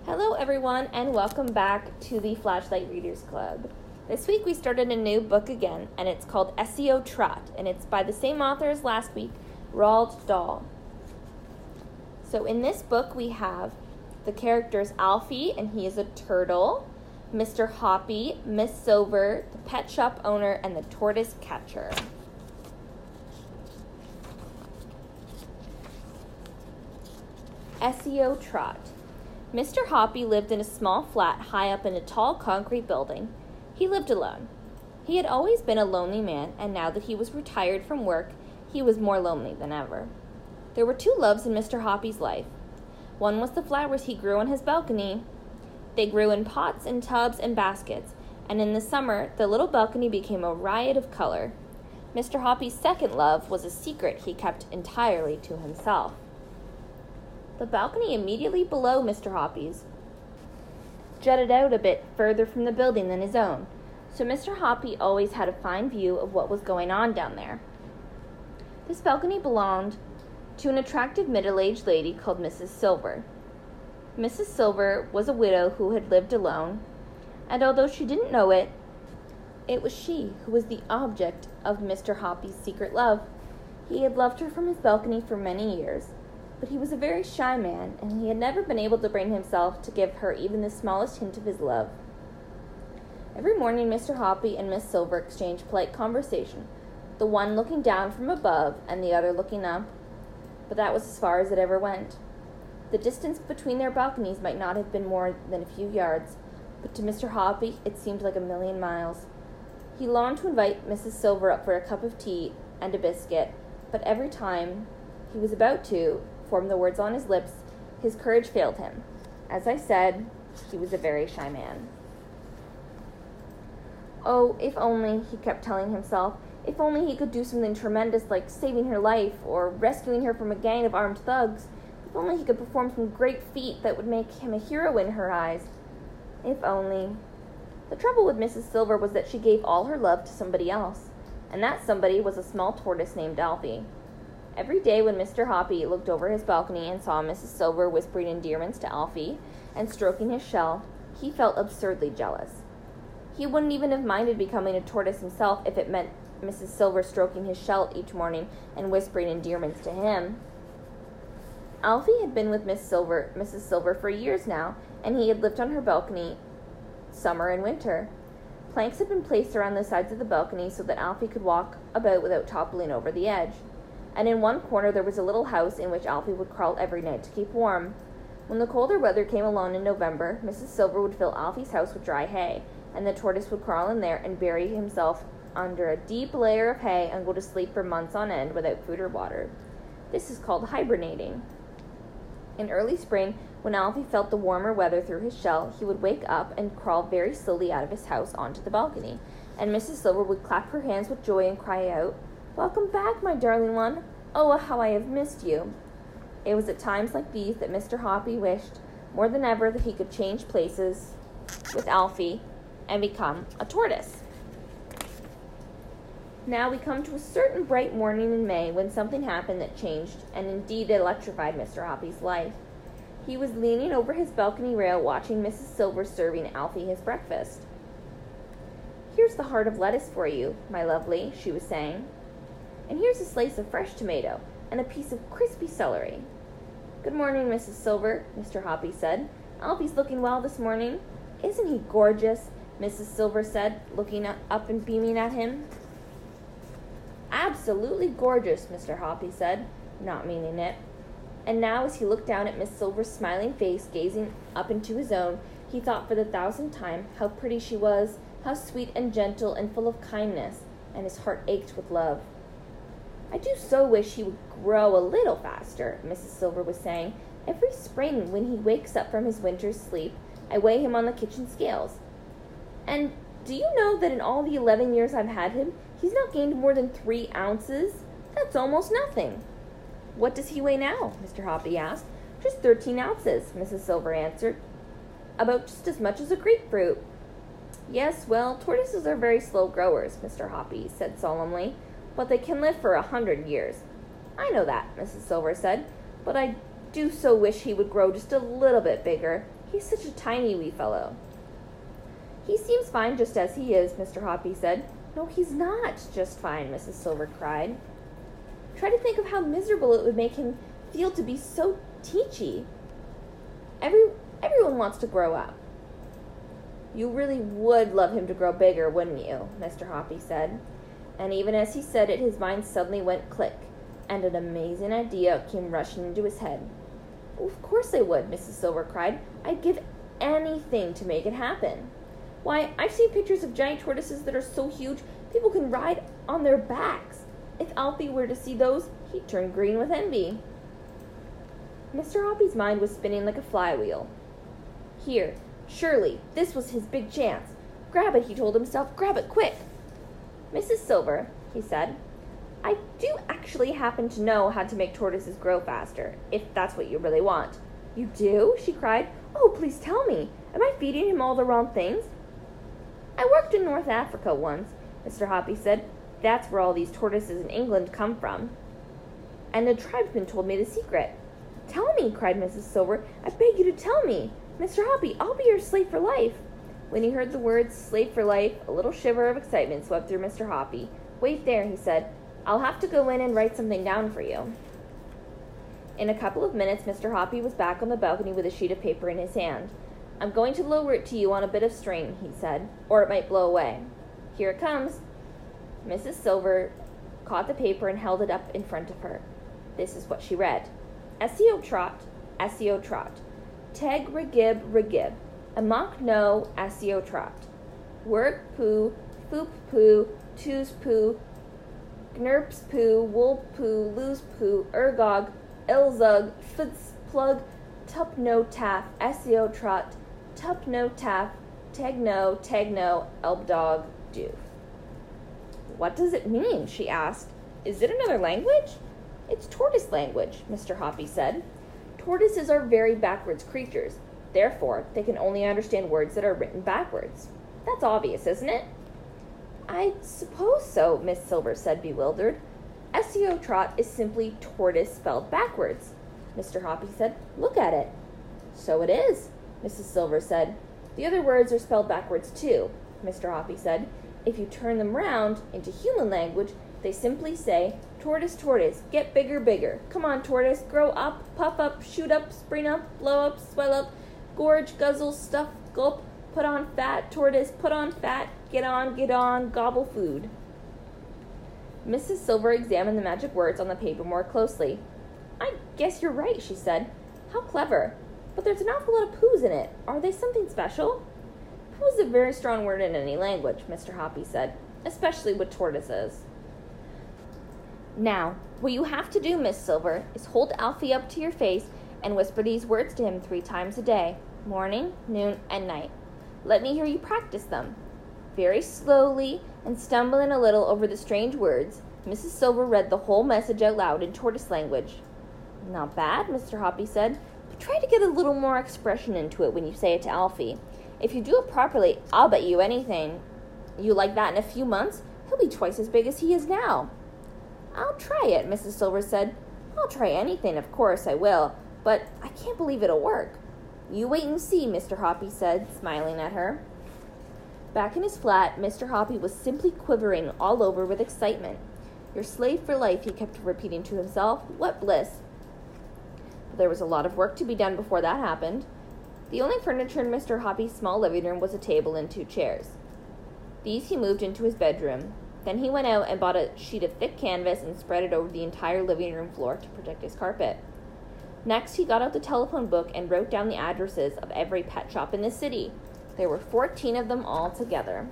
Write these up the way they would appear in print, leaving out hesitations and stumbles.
Hello everyone and welcome back to the Flashlight Readers Club. This week we started a new book again and it's called SEO Trot and it's by the same author as last week, Roald Dahl. So in this book we have the characters Alfie and he is a turtle, Mr. Hoppy, Miss Silver, the pet shop owner, and the tortoise catcher. SEO Trot. Mr. Hoppy lived in a small flat high up in a tall concrete building. He lived alone. He had always been a lonely man, and now that he was retired from work, he was more lonely than ever. There were two loves in Mr. Hoppy's life. One was the flowers he grew on his balcony. They grew in pots and tubs and baskets, and in the summer, the little balcony became a riot of color. Mr. Hoppy's second love was a secret he kept entirely to himself. The balcony immediately below Mr. Hoppy's jutted out a bit further from the building than his own, so Mr. Hoppy always had a fine view of what was going on down there. This balcony belonged to an attractive middle-aged lady called Mrs. Silver. Mrs. Silver was a widow who had lived alone, and although she didn't know it, it was she who was the object of Mr. Hoppy's secret love. He had loved her from his balcony for many years, but he was a very shy man, and he had never been able to bring himself to give her even the smallest hint of his love. Every morning, Mr. Hoppy and Miss Silver exchanged polite conversation, the one looking down from above and the other looking up, but that was as far as it ever went. The distance between their balconies might not have been more than a few yards, but to Mr. Hoppy it seemed like a million miles. He longed to invite Mrs. Silver up for a cup of tea and a biscuit, but every time he was about to form the words on his lips, his courage failed him. As I said, he was a very shy man. Oh, if only, he kept telling himself, if only he could do something tremendous like saving her life or rescuing her from a gang of armed thugs. If only he could perform some great feat that would make him a hero in her eyes. If only. The trouble with Mrs. Silver was that she gave all her love to somebody else, and that somebody was a small tortoise named Alfie. Every day when Mr. Hoppy looked over his balcony and saw Mrs. Silver whispering endearments to Alfie and stroking his shell, he felt absurdly jealous. He wouldn't even have minded becoming a tortoise himself if it meant Mrs. Silver stroking his shell each morning and whispering endearments to him. Alfie had been with Mrs. Silver for years now, and he had lived on her balcony summer and winter. Planks had been placed around the sides of the balcony so that Alfie could walk about without toppling over the edge. And in one corner there was a little house in which Alfie would crawl every night to keep warm. When the colder weather came along in November, Mrs. Silver would fill Alfie's house with dry hay, and the tortoise would crawl in there and bury himself under a deep layer of hay and go to sleep for months on end without food or water. This is called hibernating. In early spring, when Alfie felt the warmer weather through his shell, he would wake up and crawl very slowly out of his house onto the balcony, and Mrs. Silver would clap her hands with joy and cry out, "Welcome back, my darling one. Oh, how I have missed you." It was at times like these that Mr. Hoppy wished more than ever that he could change places with Alfie and become a tortoise. Now we come to a certain bright morning in May when something happened that changed and indeed electrified Mr. Hoppy's life. He was leaning over his balcony rail watching Mrs. Silver serving Alfie his breakfast. "Here's the heart of lettuce for you, my lovely," she was saying. "And here's a slice of fresh tomato and a piece of crispy celery." "Good morning, Mrs. Silver," Mr. Hoppy said. "Alfie's looking well this morning." "Isn't he gorgeous?" Mrs. Silver said, looking up and beaming at him. "Absolutely gorgeous," Mr. Hoppy said, not meaning it. And now as he looked down at Miss Silver's smiling face gazing up into his own, he thought for the 1,000th time how pretty she was, how sweet and gentle and full of kindness, and his heart ached with love. "I do so wish he would grow a little faster," Mrs. Silver was saying. "Every spring when he wakes up from his winter's sleep, I weigh him on the kitchen scales. And do you know that in all the 11 years I've had him, he's not gained more than 3 ounces? That's almost nothing." "What does he weigh now?" Mr. Hoppy asked. "Just 13 ounces, Mrs. Silver answered. "About just as much as a grapefruit." "Yes, well, tortoises are very slow growers," Mr. Hoppy said solemnly, "but they can live for 100 years. "I know that," Mrs. Silver said, "but I do so wish he would grow just a little bit bigger. He's such a tiny wee fellow." "He seems fine just as he is," Mr. Hoppy said. "No, he's not just fine," Mrs. Silver cried. "Try to think of how miserable it would make him feel to be so teachy. Everyone wants to grow up." "You really would love him to grow bigger, wouldn't you?" Mr. Hoppy said. And even as he said it, his mind suddenly went click, and an amazing idea came rushing into his head. "Oh, of course I would," Mrs. Silver cried. "I'd give anything to make it happen. Why, I've seen pictures of giant tortoises that are so huge people can ride on their backs. If Alfie were to see those, he'd turn green with envy." Mr. Hoppy's mind was spinning like a flywheel. Here, surely, this was his big chance. "Grab it," he told himself. "Grab it, quick." "Mrs. Silver," he said, "I do actually happen to know how to make tortoises grow faster, if that's what you really want." "You do?" she cried. "Oh, please tell me. Am I feeding him all the wrong things?" "I worked in North Africa once," Mr. Hoppy said. "That's where all these tortoises in England come from. And the tribesman told me the secret." "Tell me," cried Mrs. Silver. "I beg you to tell me. Mr. Hoppy, I'll be your slave for life." When he heard the words slave for life, a little shiver of excitement swept through Mr. Hoppy. "Wait there," he said. "I'll have to go in and write something down for you." In a couple of minutes, Mr. Hoppy was back on the balcony with a sheet of paper in his hand. "I'm going to lower it to you on a bit of string," he said, "or it might blow away. Here it comes." Mrs. Silver caught the paper and held it up in front of her. This is what she read. "S-E-O trot, S-E-O trot. Teg regib regib. Amok no, S-E-O trot. Work poo, foop poo, toos poo, gnurps poo, wool poo, loose poo, ergog, ilzug, fitz plug, tup no taff, S-E-O trot, tup no taff, teg no, elbdog, doof." "What does it mean?" she asked. "Is it another language?" "It's tortoise language," Mr. Hoppy said. "Tortoises are very backwards creatures. Therefore, they can only understand words that are written backwards. That's obvious, isn't it?" "I suppose so," Miss Silver said, bewildered. "S-E-O trot is simply tortoise spelled backwards," Mr. Hoppy said. "Look at it." "So it is," Mrs. Silver said. "The other words are spelled backwards too," Mr. Hoppy said. "If you turn them round into human language, they simply say, 'Tortoise, tortoise, get bigger, bigger. Come on, tortoise, grow up, puff up, shoot up, spring up, blow up, swell up, gorge, guzzle, stuff, gulp, put on fat, tortoise, put on fat, get on, gobble food.'" Mrs. Silver examined the magic words on the paper more closely. "I guess you're right," she said. "How clever. But there's an awful lot of poos in it. Are they something special?" "Poo is a very strong word in any language," Mr. Hoppy said, "especially with tortoises." "Now, what you have to do, Miss Silver, is hold Alfie up to your face and whisper these words to him 3 times a day, morning, noon, and night. Let me hear you practice them." Very slowly, and stumbling a little over the strange words, Mrs. Silver read the whole message out loud in tortoise language. "Not bad," Mr. Hoppy said, "but try to get a little more expression into it when you say it to Alfie. If you do it properly, I'll bet you anything you like that in a few months, he'll be twice as big as he is now." "I'll try it," Mrs. Silver said. "I'll try anything, of course I will, but I can't believe it'll work." "You wait and see," Mr. Hoppy said, smiling at her. Back in his flat, Mr. Hoppy was simply quivering all over with excitement. "Your slave for life," he kept repeating to himself. "What bliss!" But there was a lot of work to be done before that happened. The only furniture in Mr. Hoppy's small living room was a table and 2 chairs. These he moved into his bedroom. Then he went out and bought a sheet of thick canvas and spread it over the entire living room floor to protect his carpet. Next, he got out the telephone book and wrote down the addresses of every pet shop in the city. There were 14 of them all together.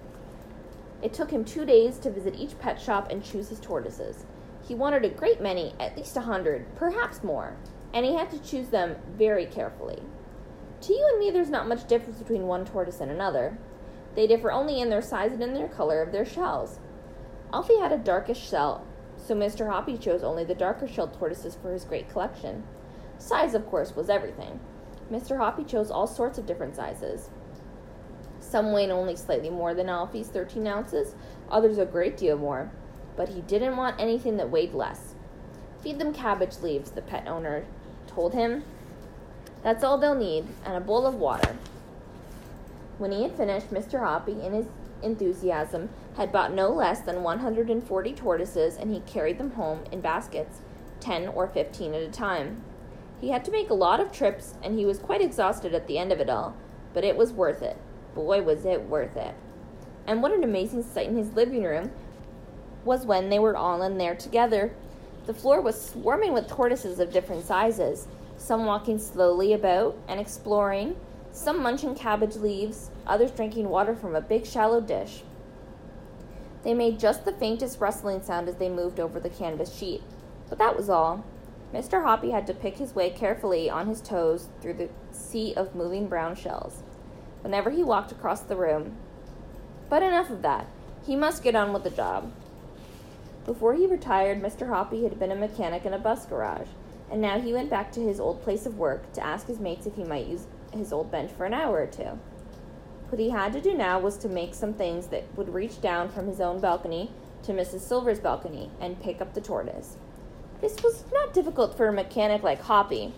It took him 2 days to visit each pet shop and choose his tortoises. He wanted a great many, at least 100, perhaps more, and he had to choose them very carefully. To you and me, there's not much difference between one tortoise and another. They differ only in their size and in their color of their shells. Alfie had a darkish shell, so Mr. Hoppy chose only the darker shelled tortoises for his great collection. Size, of course, was everything. Mr. Hoppy chose all sorts of different sizes. Some weighed only slightly more than Alfie's 13 ounces, others a great deal more, but he didn't want anything that weighed less. "Feed them cabbage leaves," the pet owner told him. That's all they'll need, and a bowl of water. When he had finished, Mr. Hoppy, in his enthusiasm, had bought no less than 140 tortoises, and he carried them home in baskets, 10 or 15 at a time. He had to make a lot of trips, and he was quite exhausted at the end of it all, but it was worth it. Boy, was it worth it. And what an amazing sight in his living room was when they were all in there together. The floor was swarming with tortoises of different sizes, some walking slowly about and exploring, some munching cabbage leaves, others drinking water from a big shallow dish. They made just the faintest rustling sound as they moved over the canvas sheet, but that was all. Mr. Hoppy had to pick his way carefully on his toes through the sea of moving brown shells whenever he walked across the room. But enough of that. He must get on with the job. Before he retired, Mr. Hoppy had been a mechanic in a bus garage, and now he went back to his old place of work to ask his mates if he might use his old bench for an hour or two. What he had to do now was to make some things that would reach down from his own balcony to Mrs. Silver's balcony and pick up the tortoise. This was not difficult for a mechanic like Hoppy.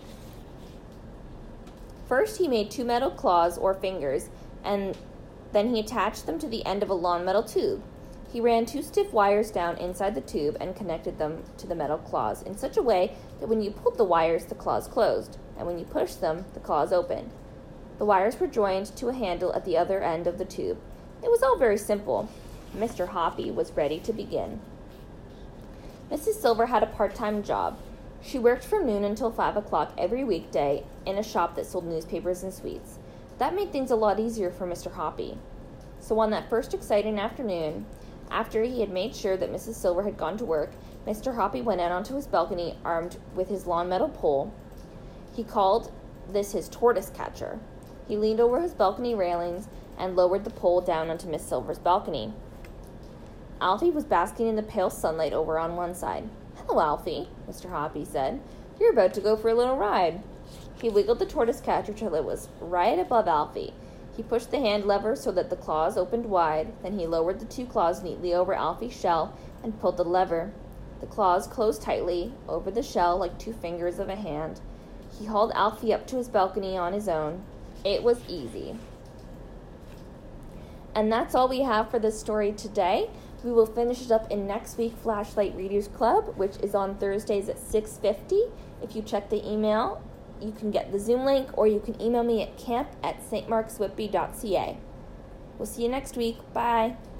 First, he made 2 metal claws or fingers, and then he attached them to the end of a long metal tube. He ran 2 stiff wires down inside the tube and connected them to the metal claws in such a way that when you pulled the wires, the claws closed, and when you pushed them, the claws opened. The wires were joined to a handle at the other end of the tube. It was all very simple. Mr. Hoppy was ready to begin. Mrs. Silver had a part-time job. She worked from noon until 5 o'clock every weekday in a shop that sold newspapers and sweets. That made things a lot easier for Mr. Hoppy. So on that first exciting afternoon, after he had made sure that Mrs. Silver had gone to work, Mr. Hoppy went out onto his balcony armed with his long metal pole. He called this his tortoise catcher. He leaned over his balcony railings and lowered the pole down onto Miss Silver's balcony. Alfie was basking in the pale sunlight over on one side. "Hello, Alfie," Mr. Hoppy said. "You're about to go for a little ride." He wiggled the tortoise catcher till it was right above Alfie. He pushed the hand lever so that the claws opened wide. Then he lowered the 2 claws neatly over Alfie's shell and pulled the lever. The claws closed tightly over the shell like 2 fingers of a hand. He hauled Alfie up to his balcony on his own. It was easy. And that's all we have for this story today. We will finish it up in next week Flashlight Readers Club, which is on Thursdays at 6:50. If you check the email, you can get the Zoom link, or you can email me at camp@stmarkswhitby.ca. We'll see you next week. Bye.